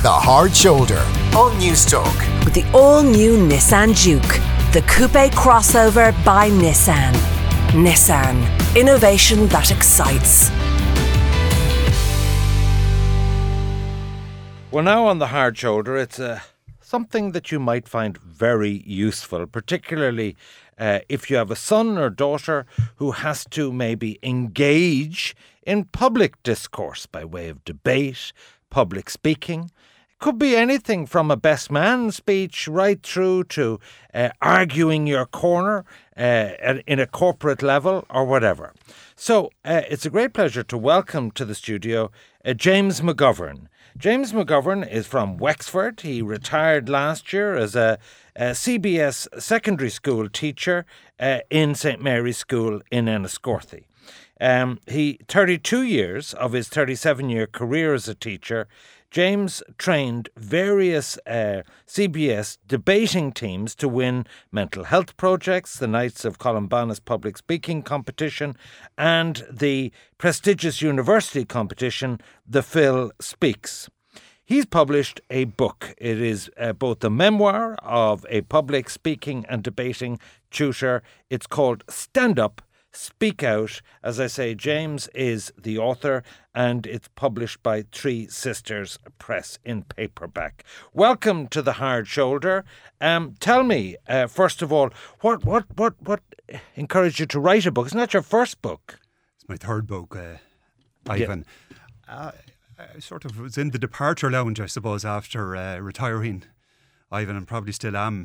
The Hard Shoulder on Newstalk. With the all-new Nissan Juke, the coupe crossover by Nissan. Nissan, innovation that excites. Well, now on The Hard Shoulder, it's something that you might find very useful, particularly if you have a son or daughter who has to maybe engage in public discourse by way of debate, public speaking. It could be anything from a best man speech right through to arguing your corner in a corporate level or whatever. So it's a great pleasure to welcome to the studio James McGovern. James McGovern is from Wexford. He retired last year as a CBS secondary school teacher in St Mary's School in Enniscorthy. 32 years of his 37-year career as a teacher, James trained various CBS debating teams to win mental health projects, the Knights of Columbanus public speaking competition, and the prestigious university competition, The Phil Speaks. He's published a book. It is both the memoir of a public speaking and debating tutor. It's called Stand Up, Speak Out. As I say, James is the author, and it's published by Three Sisters Press in paperback. Welcome to The Hard Shoulder. Tell me, first of all, what encouraged you to write a book? It's not your first book. It's my third book, Ivan. Yeah. I sort of was in the departure lounge, I suppose, after retiring, Ivan, and probably still am.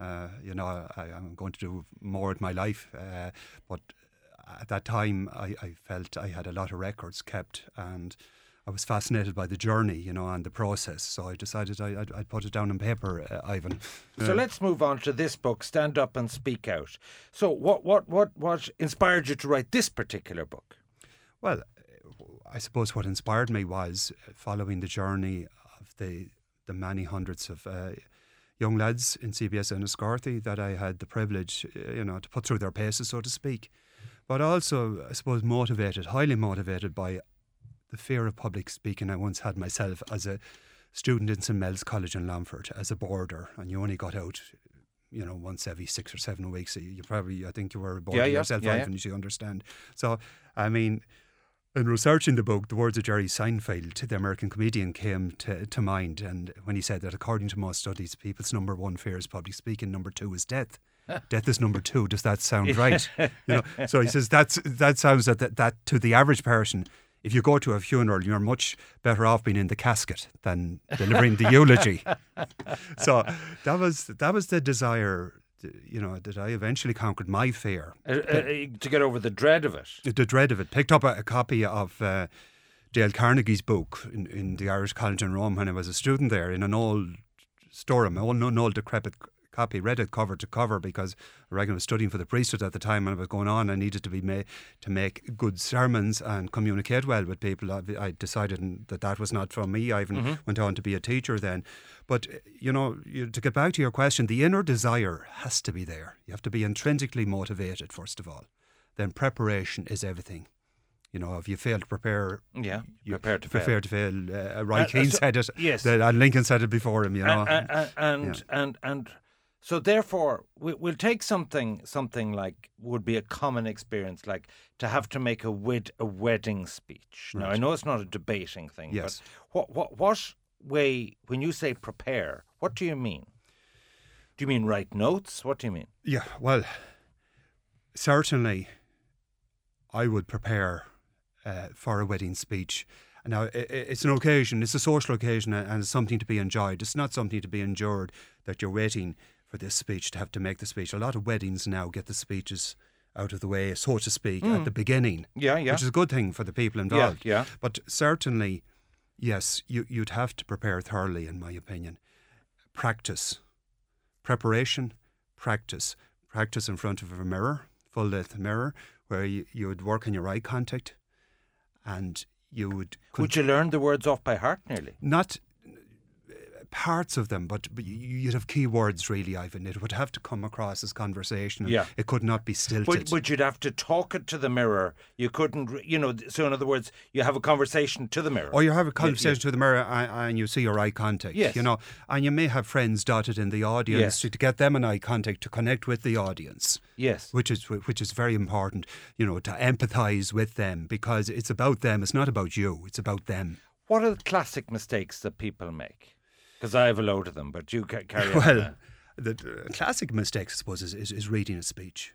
I'm going to do more with my life, but at that time I felt I had a lot of records kept, and I was fascinated by the journey, and the process. So I decided I'd put it down on paper, Ivan. So let's move on to this book, Stand Up and Speak Out. So what inspired you to write this particular book? Well, I suppose what inspired me was following the journey of the many hundreds of young lads in CBS Enniscorthy that I had the privilege, to put through their paces, so to speak. But also, I suppose, highly motivated by the fear of public speaking I once had myself as a student in St Mel's College in Longford as a boarder, and you only got out once every 6 or 7 weeks. I think you were a boarder yourself, Ivan, as you understand. So, I mean, in researching the book, the words of Jerry Seinfeld, the American comedian, came to mind. And when he said that, according to most studies, people's number one fear is public speaking, number two is death. Death is number two. Does that sound right? So he says that sounds that to the average person, if you go to a funeral, you're much better off being in the casket than delivering the eulogy. So that was the desire, that I eventually conquered my fear. To get over the dread of it. The dread of it. Picked up a copy of Dale Carnegie's book in the Irish College in Rome when I was a student there, in an old storeroom, an old decrepit copy, read it cover to cover because I reckon I was studying for the priesthood at the time and I was going on. I needed to be to make good sermons and communicate well with people. I decided that was not for me. I even went on to be a teacher then. But, to get back to your question, the inner desire has to be there. You have to be intrinsically motivated, first of all. Then preparation is everything. If you fail to prepare, you prepare to fail. Roy Keane said it, yes, and Lincoln said it before him. And so therefore, we'll take something like would be a common experience, like to have to make a wedding speech. Right. Now I know it's not a debating thing, yes. But what way, when you say prepare, what do you mean? Do you mean write notes? What do you mean? Yeah, well, certainly I would prepare for a wedding speech. Now, it's an occasion, it's a social occasion, and it's something to be enjoyed. It's not something to be endured that you're waiting for this speech to have to make the speech. A lot of weddings now get the speeches out of the way, so to speak, at the beginning. Yeah. Which is a good thing for the people involved. Yeah. But certainly, yes, you'd have to prepare thoroughly, in my opinion. Practice. Preparation, practice. Practice in front of a mirror, full-length mirror, where you would work on your eye contact, and you would... Would you learn the words off by heart nearly? Not parts of them, but you'd have key words really, Ivan. It would have to come across as conversation. Yeah. It could not be stilted. But you'd have to talk it to the mirror. You couldn't, so in other words, you have a conversation to the mirror. Or you have a conversation to the mirror and you see your eye contact, Yes. and you may have friends dotted in the audience Yes. to get them an eye contact to connect with the audience. Yes. Which is very important, to empathise with them, because it's about them. It's not about you. It's about them. What are the classic mistakes that people make? Because I have a load of them, but you carry on. Well, the classic mistake, I suppose, is reading a speech.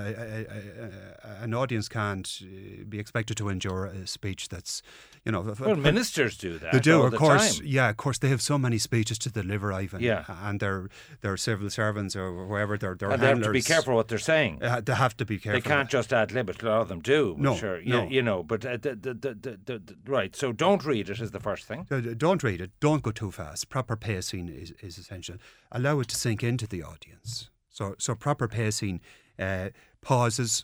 An audience can't be expected to endure a speech that's, Well, ministers do that. They do, all of the course. time. Yeah, of course. They have so many speeches to deliver, Ivan. Yeah. And they're civil servants or whoever. They're And they have handlers. to be careful what they're saying. They have to be careful. They can't just ad lib it. A lot of them do. No, sure. no. But right. So don't read it is the first thing. Don't read it. Don't go too fast. Proper pacing is essential. Allow it to sink into the audience. So proper pacing, pauses,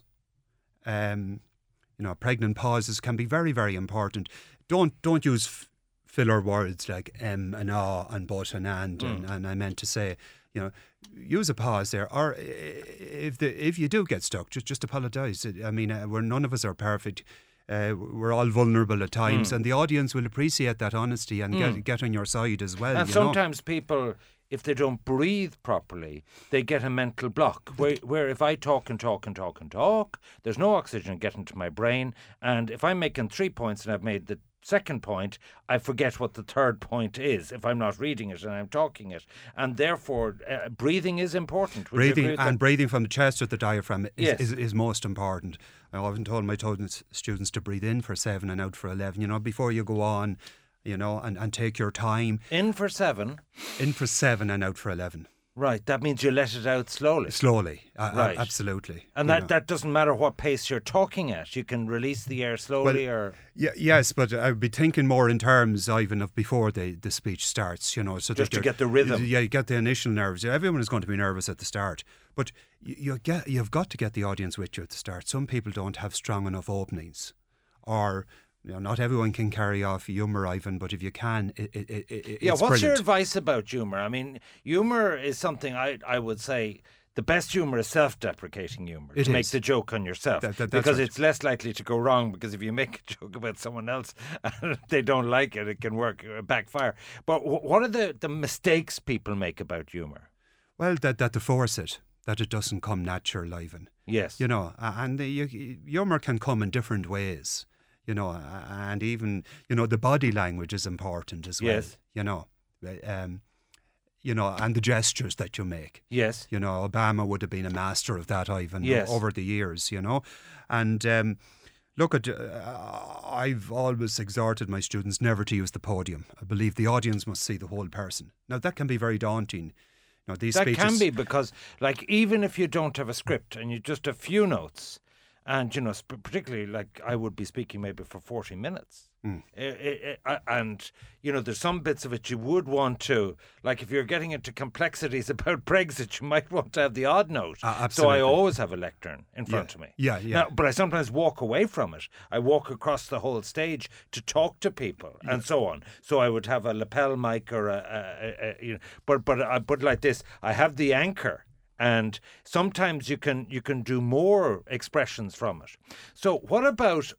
pregnant pauses can be very, very important. Don't use filler words like and and but and and I meant to say. Use a pause there, or if you do get stuck, just apologise. I mean, none of us are perfect. We're all vulnerable at times, and the audience will appreciate that honesty and get on your side as well. And sometimes people, if they don't breathe properly, they get a mental block. Where if I talk and talk and talk and talk, there's no oxygen getting to my brain. And if I'm making 3 points and I've made the second point, I forget what the third point is if I'm not reading it and I'm talking it. And therefore, breathing is important. Would you agree with that? Breathing from the chest or the diaphragm Yes. is most important. I often told my students to breathe in for 7 and out for 11, before you go on, and take your time. In for 7. In for 7 and out for 11. Right, that means you let it out slowly. Slowly, Right. Absolutely. And that doesn't matter what pace you're talking at. You can release the air slowly Yes, but I would be thinking more in terms, Ivan, of before the speech starts, so just to get the rhythm. Yeah, you get the initial nerves. Everyone is going to be nervous at the start. But you've got to get the audience with you at the start. Some people don't have strong enough openings, or not everyone can carry off humour, Ivan, but if you can, it's what's your brilliant. advice about humour? I mean, humour is something I would say the best humour is self-deprecating humour. It to make is. the joke on yourself. That's because right. it's less likely to go wrong, because if you make a joke about someone else and they don't like it, it can backfire. But what are the mistakes people make about humour? Well, that they force it, that it doesn't come natural, Ivan. Yes. And humour can come in different ways. And even, the body language is important as well. Yes. And the gestures that you make. Yes. Obama would have been a master of that, Ivan, Yes. over the years, And look, I've always exhorted my students never to use the podium. I believe the audience must see the whole person. Now, that can be very daunting. These That speeches, can be, because, even if you don't have a script and you just have few notes, and, particularly, I would be speaking maybe for 40 minutes. And, there's some bits of it you would want to, if you're getting into complexities about Brexit, you might want to have the odd note. So Absolutely. I always have a lectern in front of me. Yeah. Now, but I sometimes walk away from it. I walk across the whole stage to talk to people and so on. So I would have a lapel mic or but I put it like this. I have the anchor. And sometimes you can do more expressions from it. So what about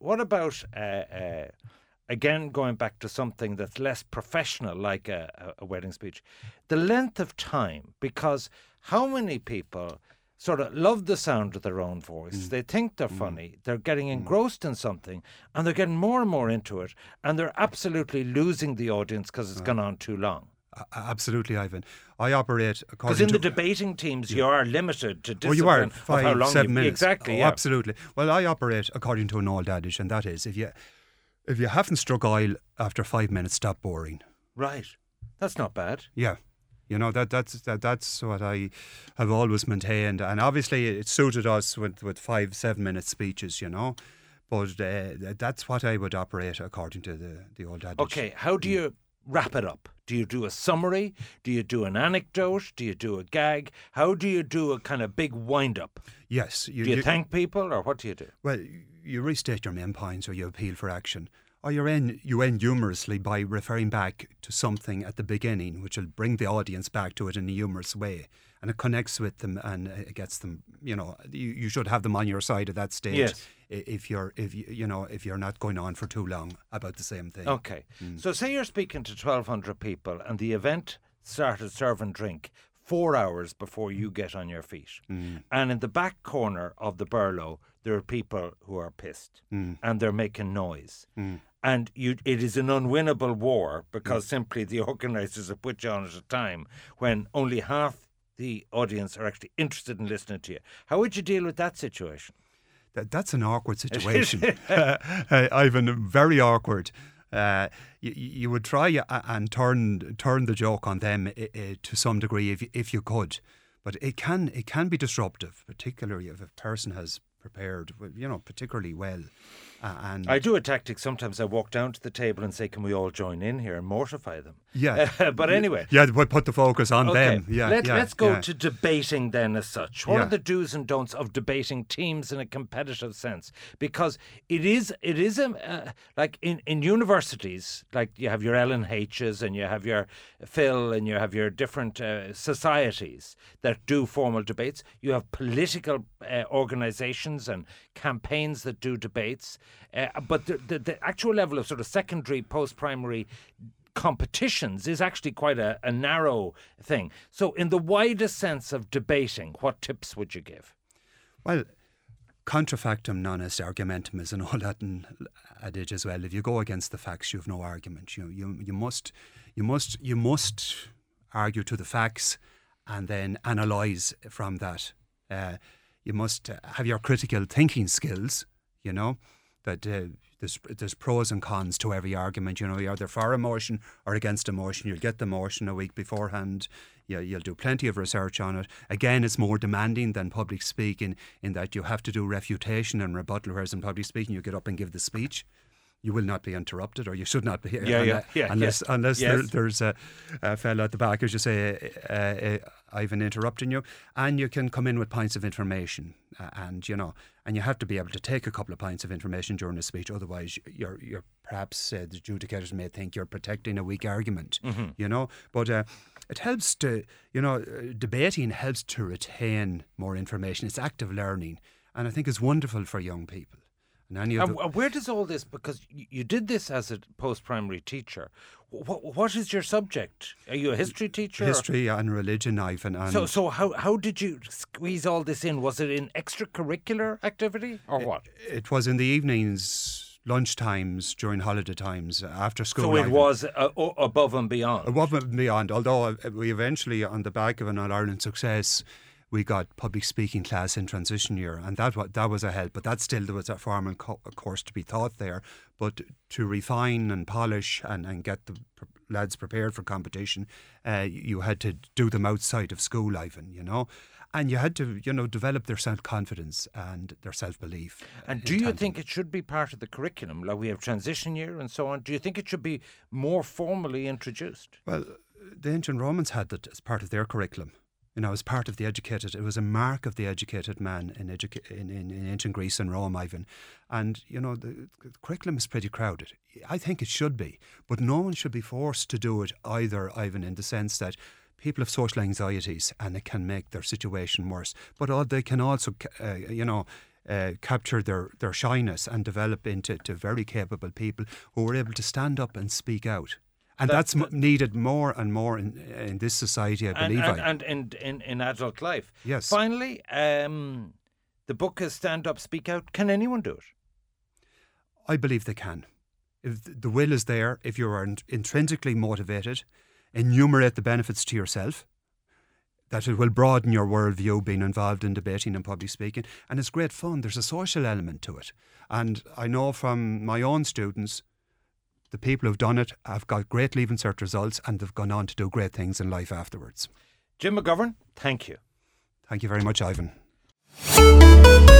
again, going back to something that's less professional, like a wedding speech, the length of time? Because how many people sort of love the sound of their own voice? They think they're funny. They're getting engrossed in something, and they're getting more and more into it, and they're absolutely losing the audience because it's gone on too long. Absolutely, Ivan. I operate according Because in to... the debating teams, you are limited to discipline you are of how long 5-7 minutes. Exactly, yeah. Absolutely. Well, I operate according to an old adage, and that is, if you haven't struck oil after 5 minutes, stop boring. Right. That's not bad. Yeah. That's what I have always maintained, and obviously it suited us with 5-7 minute speeches, But that's what I would operate according to the old adage. Okay, how do you wrap it up? Do you do a summary? Do you do an anecdote? Do you do a gag? How do you do a kind of big wind-up? Yes. Do you thank people, or what do you do? Well, you restate your main points, or you appeal for action. Or you end humorously by referring back to something at the beginning, which will bring the audience back to it in a humorous way, and it connects with them and it gets them. You should have them on your side at that stage. Yes. If you're not going on for too long about the same thing. Okay. So say you're speaking to 1,200 people, and the event started serve and drink 4 hours before you get on your feet. And in the back corner of the Burlow, there are people who are pissed and they're making noise. And it is an unwinnable war because simply the organisers have put you on at a time when only half the audience are actually interested in listening to you. How would you deal with that situation? That's an awkward situation, Ivan. Very awkward. You would try and turn the joke on them to some degree if you could, but it can be disruptive, particularly if a person has prepared, particularly well. And I do a tactic. Sometimes I walk down to the table and say, "Can we all join in here?" and mortify them. Yeah. But anyway. Yeah, but put the focus on Okay. them. Yeah. Let's go to debating then as such. What Yeah. are the do's and don'ts of debating teams in a competitive sense? Because it is like in universities, like you have your LNHs and you have your Phil and you have your different societies that do formal debates. You have political organisations and campaigns that do debates. But the actual level of sort of secondary, post-primary competitions is actually quite a narrow thing. So in the widest sense of debating, what tips would you give? Well, contra factum non est argumentum is an old Latin adage as well. If you go against the facts, you have no argument. You must argue to the facts and then analyse from that. You must have your critical thinking skills, that there's pros and cons to every argument. You're either for a motion or against a motion. You'll get the motion a week beforehand. You'll do plenty of research on it. Again, it's more demanding than public speaking in that you have to do refutation and rebuttal, whereas in public speaking you get up and give the speech. You will not be interrupted, or you should not be. Unless there's a fellow at the back, as you say, Ivan interrupting you, and you can come in with points of information, and you have to be able to take a couple of points of information during a speech. Otherwise, you're perhaps the adjudicators may think you're protecting a weak argument. But it helps to debating helps to retain more information. It's active learning, and I think it's wonderful for young people. And where does all this, because you did this as a post-primary teacher, what is your subject? Are you a history teacher? History and religion, Ivan. So how did you squeeze all this in? Was it in extracurricular activity or what? It was in the evenings, lunch times, during holiday times, after school. So it was above and beyond? Above and beyond, although we eventually, on the back of an All-Ireland success, we got public speaking class in transition year, and that was a help. But that still, there was a formal course to be taught there. But to refine and polish and get the lads prepared for competition, you had to do them outside of school, Ivan, and you had to, develop their self-confidence and their self-belief. And do you think it should be part of the curriculum? Like we have transition year and so on. Do you think it should be more formally introduced? Well, the ancient Romans had that as part of their curriculum. As part of the educated, it was a mark of the educated man in ancient Greece and Rome, Ivan. And, the curriculum is pretty crowded. I think it should be. But no one should be forced to do it either, Ivan, in the sense that people have social anxieties and it can make their situation worse. But they can also, capture their shyness and develop into very capable people who are able to stand up and speak out. And that's needed more and more in this society, I believe. And in adult life. Yes. Finally, the book is Stand Up, Speak Out. Can anyone do it? I believe they can. If the will is there, if you are intrinsically motivated, enumerate the benefits to yourself, that it will broaden your worldview being involved in debating and public speaking. And it's great fun. There's a social element to it. And I know from my own students, the people who've done it have got great Leaving Cert results and they've gone on to do great things in life afterwards. Jim McGovern, thank you. Thank you very much, Ivan.